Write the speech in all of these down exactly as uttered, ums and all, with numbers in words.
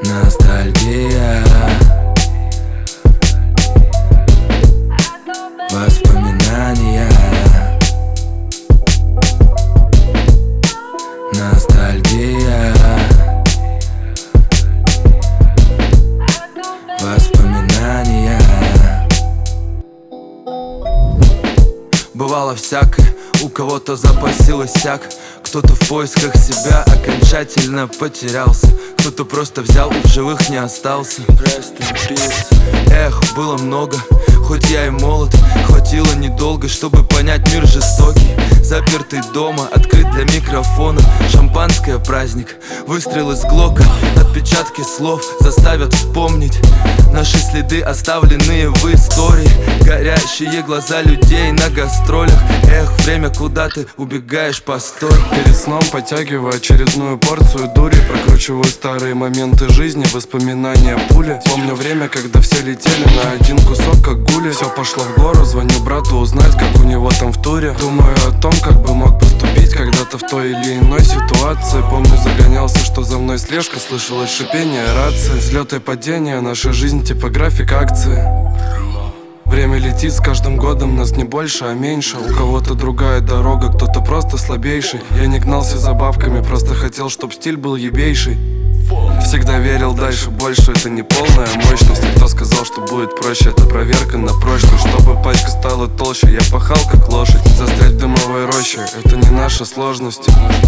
Ностальгия, воспоминания. Ностальгия, воспоминания. Бывало всякое, у кого-то запасилось всяк. Кто-то в поисках себя окончательно потерялся, кто-то просто взял и в живых не остался. Эх, было много, хоть я и молод, хватило недолго, чтобы понять мир жестокий. Запертый дома, открыт для микрофона, шампанское праздник, выстрел из глока, отпечатки слов заставят вспомнить наши следы, оставленные в истории. Горящие глаза людей на гастролях. Эх, время, куда ты убегаешь, постой. Перед сном потягиваю очередную порцию дури, прокручиваю старые моменты жизни, воспоминания пули. Помню время, когда все летели на один кусок, как гули. Все пошло в гору, звоню брату узнать, как у него там в туре. Думаю о том, как бы мог поступить когда-то в той или иной ситуации. Помню, загонялся, что за мной слежка, слышалось шипение рации. Взлеты и падения, наша жизнь типа график акции. Время летит, с каждым годом нас не больше, а меньше. У кого-то другая дорога, кто-то просто слабейший. Я не гнался за бабками, просто хотел, чтоб стиль был ебейший. Всегда верил дальше, больше, это не полная мощность. И кто сказал, что будет проще, это проверка на прочность. Чтобы пачка стала толще, я пахал как лошадь. Застрять в дымовой роще, это не наша сложность.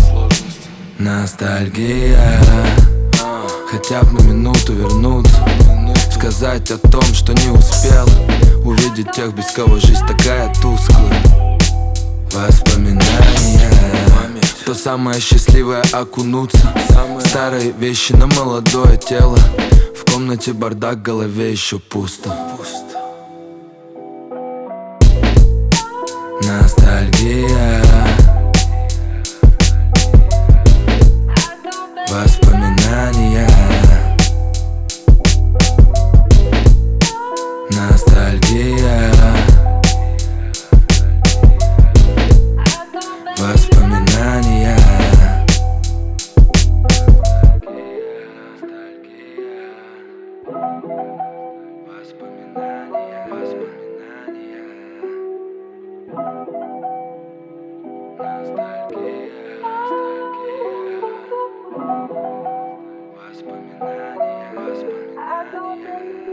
Ностальгия, хотя бы на минуту вернуться, сказать о том, что не успел, увидеть тех, без кого жизнь такая тусклая. Воспоминания, в то самое счастливое окунуться. Старые вещи на молодое тело, в комнате бардак, в голове еще пусто. Ностальгия, воспоминания. Ностальгия, воспоминания. Воспоминания, воспоминания. Ностальгия, ностальгия. Воспоминания, воспоминания.